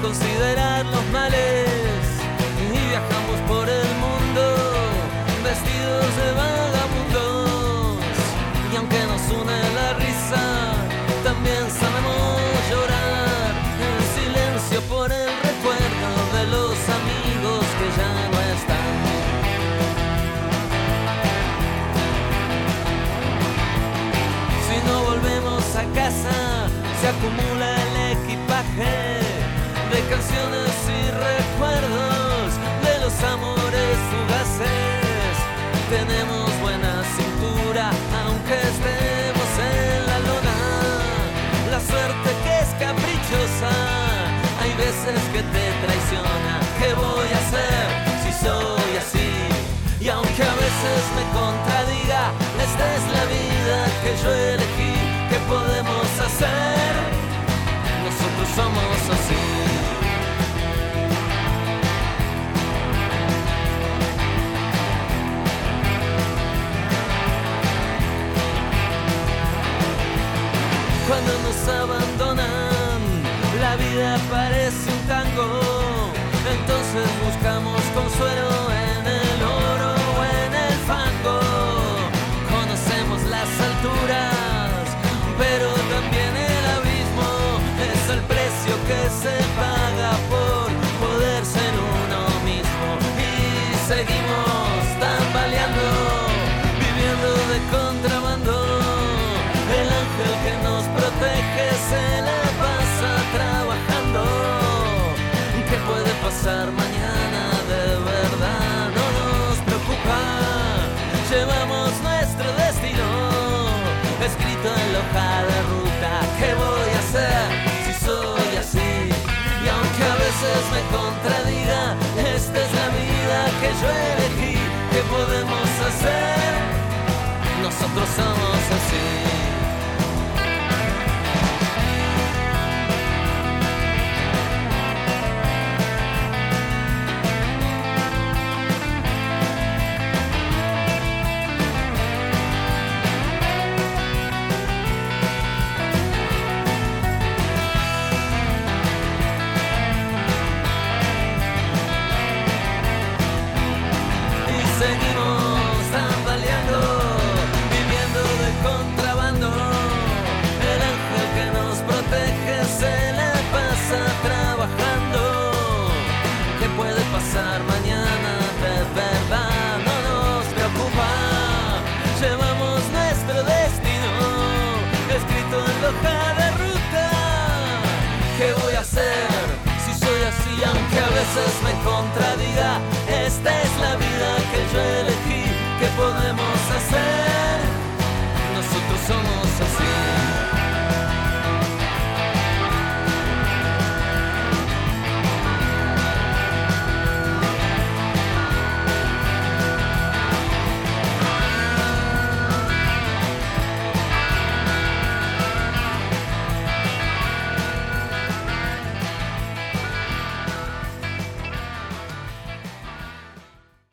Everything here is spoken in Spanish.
considerar los males y viajamos por el mundo vestidos de vagabundos. Y aunque nos une la risa, también sabemos llorar en silencio por el recuerdo de los amigos que ya no están. Si no volvemos a casa, se acumula el equipaje de canciones y recuerdos de los amores fugaces. Tenemos buena cintura, aunque estemos en la lona. La suerte que es caprichosa, hay veces que te traiciona. ¿Qué voy a hacer si soy así? Y aunque a veces me contradiga, esta es la vida que yo elegí. ¿Qué podemos hacer? Nosotros somos así. Cuando nos abandonan, la vida parece un tango. Entonces buscamos consuelo en el oro o en el fango. Conocemos las alturas, pero también el abismo. Es el precio que se paga por poder ser uno mismo. Y seguimos tambaleando, viviendo de contrabando. El ángel que nos protege se la pasa trabajando. ¿Qué puede pasar mañana? De verdad no nos preocupa. Llevamos nuestro destino escrito en la hoja de ruta. ¿Qué voy a hacer si soy así? Y aunque a veces me contradiga, esta es la vida que yo elegí. ¿Qué podemos hacer? Nosotros somos así. Seguimos tambaleando, viviendo de contrabando. El ángel que nos protege se la pasa trabajando. ¿Qué puede pasar mañana? De verdad no nos preocupa. Llevamos nuestro destino escrito en la hoja de ruta. ¿Qué voy a hacer si soy así? Aunque a veces me contradiga, esta es la vida que yo elegí. ¿Qué podemos hacer? Nosotros somos